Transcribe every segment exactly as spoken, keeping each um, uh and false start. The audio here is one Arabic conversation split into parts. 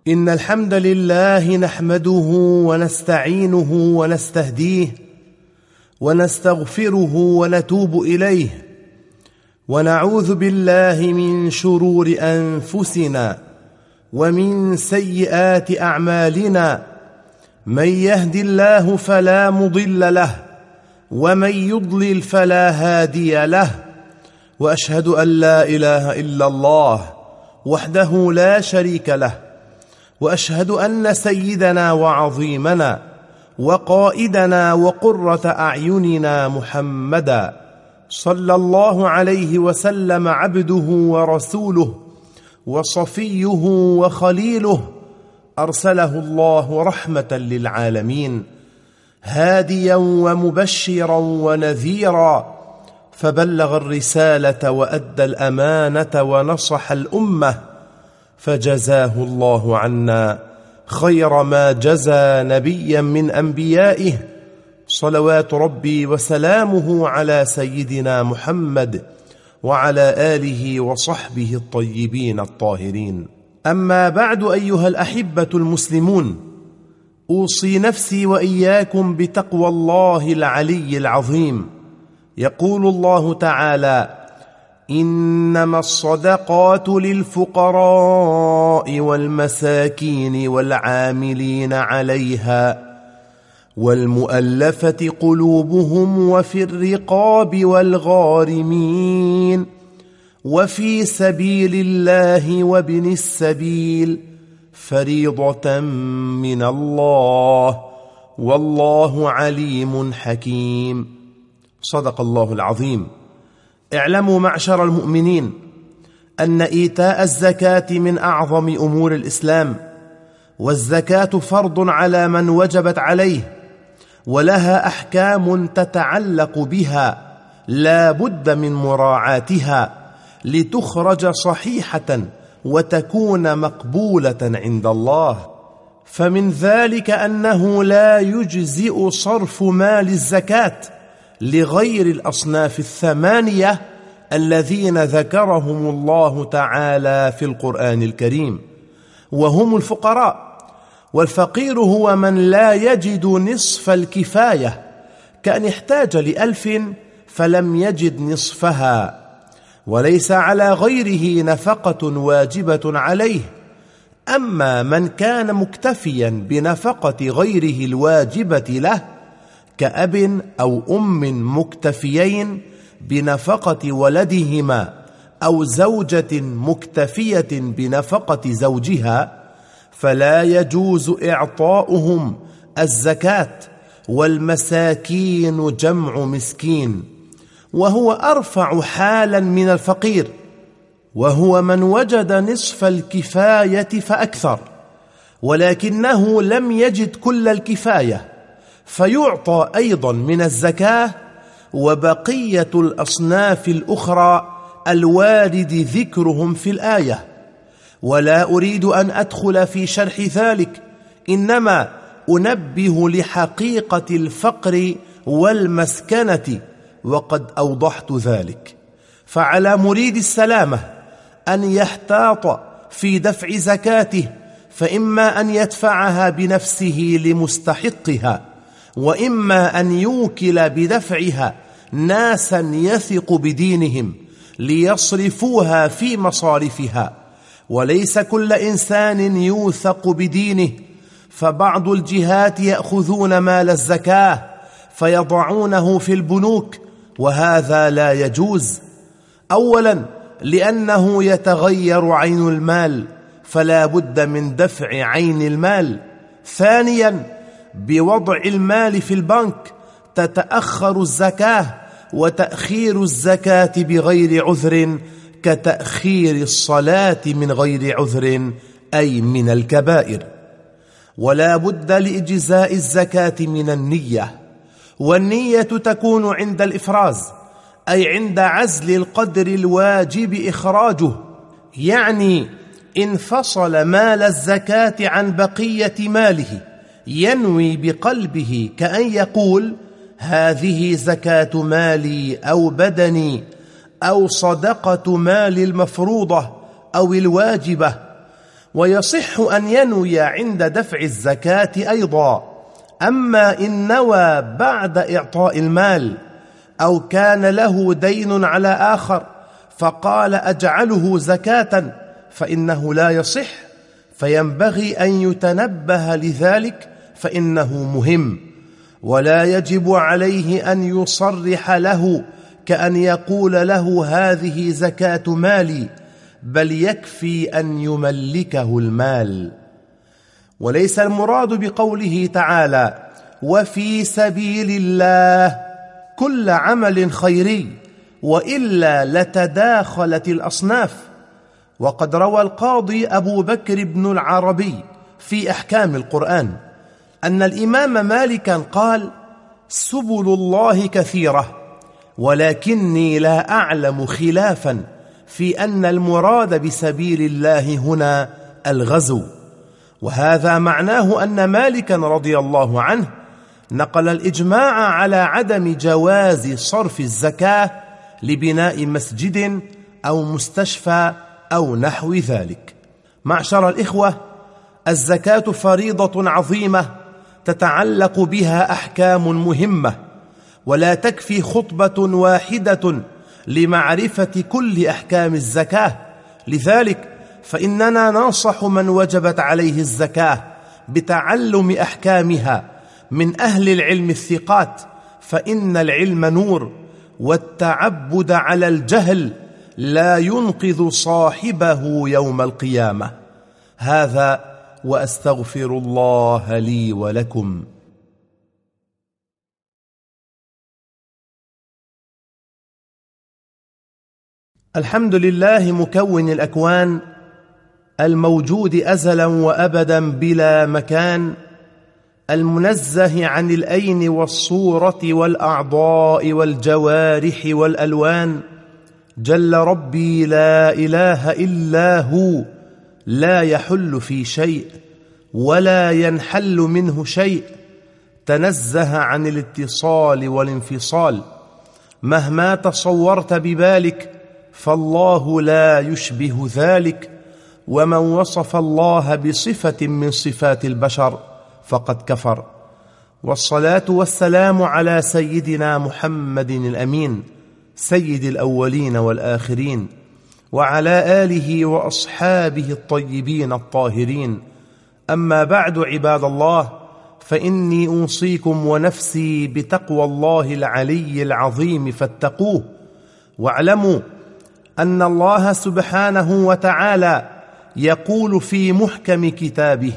إن الحمد لله نحمده ونستعينه ونستهديه ونستغفره ونتوب إليه، ونعوذ بالله من شرور أنفسنا ومن سيئات أعمالنا. من يهد الله فلا مضل له، ومن يضلل فلا هادي له. وأشهد أن لا إله إلا الله وحده لا شريك له، وأشهد أن سيدنا وعظيمنا وقائدنا وقرة أعيننا محمدا صلى الله عليه وسلم عبده ورسوله وصفيه وخليله، أرسله الله رحمة للعالمين، هاديا ومبشرا ونذيرا، فبلغ الرسالة وأدى الأمانة ونصح الأمة، فجزاه الله عنا خير ما جزى نبيا من أنبيائه، صلوات ربي وسلامه على سيدنا محمد وعلى آله وصحبه الطيبين الطاهرين. أما بعد، أيها الأحبة المسلمون، أوصي نفسي وإياكم بتقوى الله العلي العظيم. يقول الله تعالى: إنما الصدقات للفقراء والمساكين والعاملين عليها والمؤلفة قلوبهم وفي الرقاب والغارمين وفي سبيل الله وابن السبيل فريضة من الله، والله عليم حكيم. صدق الله العظيم. اعلموا معشر المؤمنين أن إيتاء الزكاة من أعظم أمور الإسلام، والزكاة فرض على من وجبت عليه، ولها أحكام تتعلق بها لا بد من مراعاتها لتخرج صحيحة وتكون مقبولة عند الله. فمن ذلك أنه لا يجزئ صرف مال الزكاة لغير الأصناف الثمانية الذين ذكرهم الله تعالى في القرآن الكريم، وهم الفقراء. والفقير هو من لا يجد نصف الكفاية، كأن احتاج لألف فلم يجد نصفها، وليس على غيره نفقة واجبة عليه. أما من كان مكتفيا بنفقة غيره الواجبة له كأب أو أم مكتفيين بنفقة ولدهما، أو زوجة مكتفية بنفقة زوجها، فلا يجوز إعطاؤهم الزكاة. والمساكين جمع مسكين، وهو أرفع حالا من الفقير، وهو من وجد نصف الكفاية فأكثر، ولكنه لم يجد كل الكفاية، فيعطى أيضا من الزكاة وبقية الأصناف الأخرى الوارد ذكرهم في الآية. ولا أريد أن أدخل في شرح ذلك، إنما أنبه لحقيقة الفقر والمسكنة، وقد أوضحت ذلك. فعلى مريد السلامة أن يحتاط في دفع زكاته، فإما أن يدفعها بنفسه لمستحقها، وإما أن يوكل بدفعها ناسا يثق بدينهم ليصرفوها في مصارفها. وليس كل إنسان يوثق بدينه، فبعض الجهات يأخذون مال الزكاة فيضعونه في البنوك، وهذا لا يجوز. أولا لأنه يتغير عين المال، فلا بد من دفع عين المال. ثانيا بوضع المال في البنك تتأخر الزكاة، وتأخير الزكاة بغير عذر كتأخير الصلاة من غير عذر، أي من الكبائر. ولا بد لإجزاء الزكاة من النية، والنية تكون عند الإفراز، أي عند عزل القدر الواجب إخراجه، يعني إن فصل مال الزكاة عن بقية ماله ينوي بقلبه، كأن يقول: هذه زكاة مالي أو بدني أو صدقة مال المفروضة أو الواجبة. ويصح أن ينوي عند دفع الزكاة أيضا. أما إن نوى بعد إعطاء المال أو كان له دين على آخر فقال أجعله زكاة فإنه لا يصح، فينبغي أن يتنبه لذلك فإنه مهم، ولا يجب عليه أن يصرح له كأن يقول له هذه زكاة مالي، بل يكفي أن يملكه المال. وليس المراد بقوله تعالى وفي سبيل الله كل عمل خيري، وإلا لتداخلت الأصناف. وقد روى القاضي أبو بكر بن العربي في أحكام القرآن أن الإمام مالكا قال سبل الله كثيرة، ولكني لا أعلم خلافا في أن المراد بسبيل الله هنا الغزو. وهذا معناه أن مالكا رضي الله عنه نقل الإجماع على عدم جواز صرف الزكاة لبناء مسجد أو مستشفى أو نحو ذلك. معشر الإخوة، الزكاة فريضة عظيمة تتعلق بها أحكام مهمة، ولا تكفي خطبة واحدة لمعرفة كل أحكام الزكاة. لذلك فإننا ننصح من وجبت عليه الزكاة بتعلم أحكامها من أهل العلم الثقات، فإن العلم نور، والتعبد على الجهل لا ينقذ صاحبه يوم القيامة. هذا وأستغفر الله لي ولكم. الحمد لله مكون الأكوان، الموجود أزلا وأبدا بلا مكان، المنزه عن الأين والصورة والأعضاء والجوارح والألوان. جل ربي لا إله إلا هو، لا يحل في شيء ولا ينحل منه شيء، تنزه عن الاتصال والانفصال. مهما تصورت ببالك فالله لا يشبه ذلك، ومن وصف الله بصفة من صفات البشر فقد كفر. والصلاة والسلام على سيدنا محمد الأمين، سيد الأولين والآخرين، وعلى آله وأصحابه الطيبين الطاهرين. أما بعد، عباد الله، فإني أوصيكم ونفسي بتقوى الله العلي العظيم فاتقوه، واعلموا أن الله سبحانه وتعالى يقول في محكم كتابه: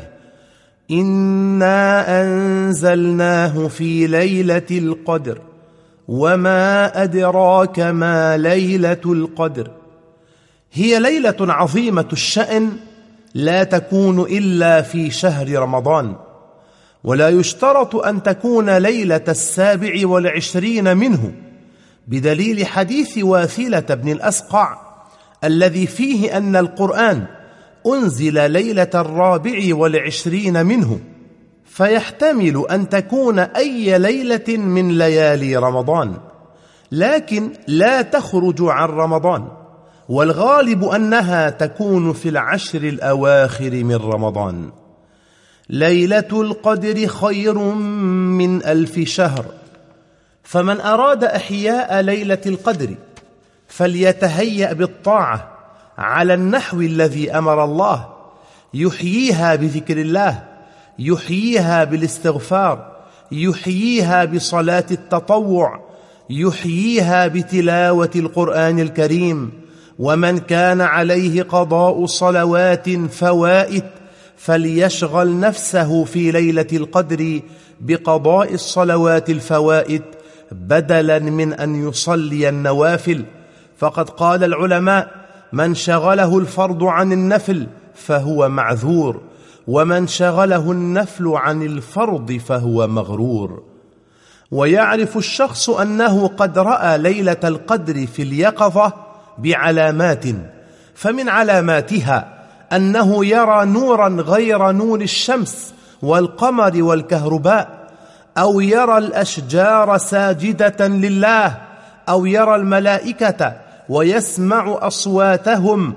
إنا أنزلناه في ليلة القدر وما أدراك ما ليلة القدر. هي ليلة عظيمة الشأن لا تكون إلا في شهر رمضان، ولا يشترط أن تكون ليلة السابع والعشرين منه، بدليل حديث واثلة بن الأسقع الذي فيه أن القرآن أنزل ليلة الرابع والعشرين منه، فيحتمل أن تكون أي ليلة من ليالي رمضان، لكن لا تخرج عن رمضان، والغالب أنها تكون في العشر الأواخر من رمضان. ليلة القدر خير من ألف شهر، فمن أراد إحياء ليلة القدر فليتهيأ بالطاعة على النحو الذي أمر الله، يحييها بذكر الله، يحييها بالاستغفار، يحييها بصلاة التطوع، يحييها بتلاوة القرآن الكريم. ومن كان عليه قضاء صلوات فوائت فليشغل نفسه في ليلة القدر بقضاء الصلوات الفوائت بدلا من أن يصلي النوافل، فقد قال العلماء: من شغله الفرض عن النفل فهو معذور، ومن شغله النفل عن الفرض فهو مغرور. ويعرف الشخص أنه قد رأى ليلة القدر في اليقظة بعلامات، فمن علاماتها أنه يرى نورا غير نور الشمس والقمر والكهرباء، أو يرى الأشجار ساجدة لله، أو يرى الملائكة ويسمع أصواتهم،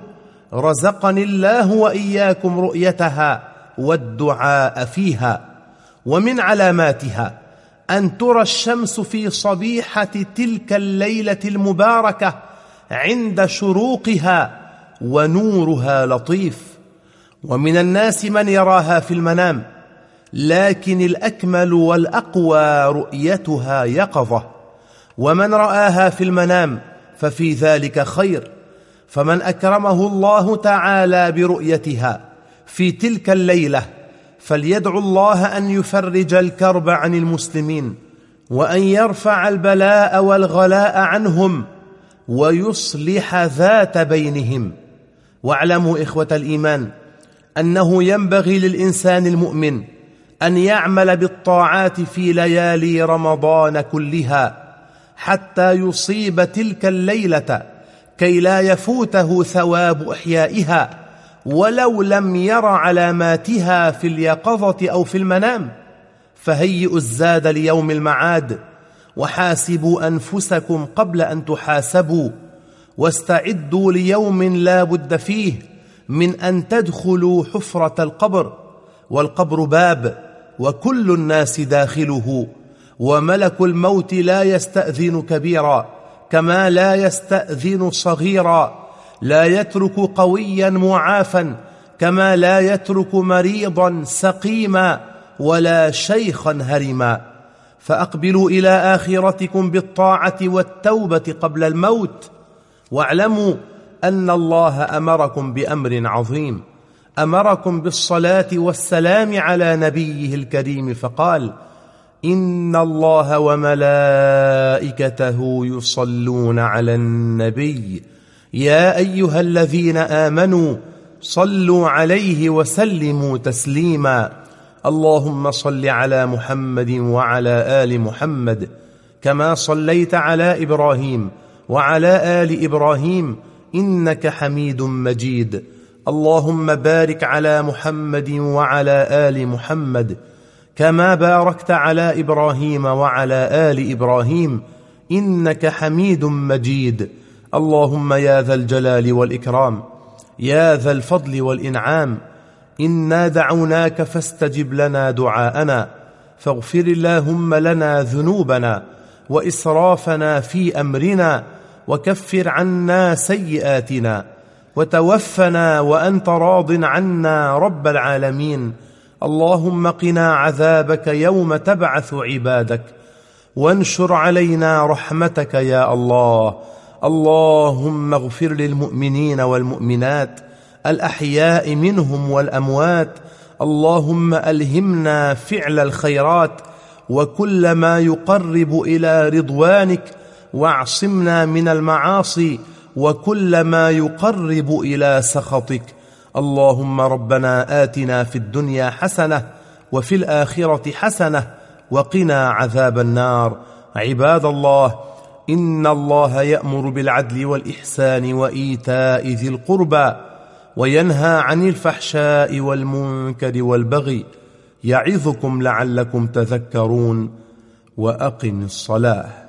رزقني الله وإياكم رؤيتها والدعاء فيها. ومن علاماتها أن ترى الشمس في صبيحة تلك الليلة المباركة عند شروقها ونورها لطيف. ومن الناس من يراها في المنام، لكن الأكمل والأقوى رؤيتها يقظة. ومن رآها في المنام ففي ذلك خير، فمن أكرمه الله تعالى برؤيتها في تلك الليلة فليدعو الله أن يفرج الكرب عن المسلمين، وأن يرفع البلاء والغلاء عنهم، ويصلح ذات بينهم. واعلموا إخوة الإيمان أنه ينبغي للإنسان المؤمن أن يعمل بالطاعات في ليالي رمضان كلها حتى يصيب تلك الليلة كي لا يفوته ثواب إحيائها ولو لم ير علاماتها في اليقظة أو في المنام. فهيئوا الزاد ليوم المعاد، وحاسبوا أنفسكم قبل أن تحاسبوا، واستعدوا ليوم لا بد فيه من أن تدخلوا حفرة القبر، والقبر باب وكل الناس داخله، وملك الموت لا يستأذن كبيرا كما لا يستأذن صغيرا، لا يترك قويا معافا كما لا يترك مريضا سقيما ولا شيخا هرما. فأقبلوا إلى آخرتكم بالطاعة والتوبة قبل الموت، واعلموا أن الله أمركم بأمر عظيم، أمركم بالصلاة والسلام على نبيه الكريم فقال: إن الله وملائكته يصلون على النبي يا أيها الذين آمنوا صلوا عليه وسلموا تسليما. اللهم صل على محمد وعلى آل محمد كما صليت على إبراهيم وعلى آل إبراهيم إنك حميد مجيد. اللهم بارك على محمد وعلى آل محمد كما باركت على إبراهيم وعلى آل إبراهيم إنك حميد مجيد. اللهم يا ذا الجلال والإكرام، يا ذا الفضل والإنعام، إنا دعوناك فاستجب لنا دعاءنا، فاغفر اللهم لنا ذنوبنا وإسرافنا في أمرنا، وكفر عنا سيئاتنا، وتوفنا وأنت راض عنا رب العالمين. اللهم قنا عذابك يوم تبعث عبادك، وانشر علينا رحمتك يا الله. اللهم اغفر للمؤمنين والمؤمنات الأحياء منهم والأموات. اللهم ألهمنا فعل الخيرات وكل ما يقرب إلى رضوانك، واعصمنا من المعاصي وكل ما يقرب إلى سخطك. اللهم ربنا آتنا في الدنيا حسنة وفي الآخرة حسنة وقنا عذاب النار. عباد الله، إن الله يأمر بالعدل والإحسان وإيتاء ذي القربى، وينهى عن الفحشاء والمنكر والبغي، يعظكم لعلكم تذكرون. وأقم الصلاة.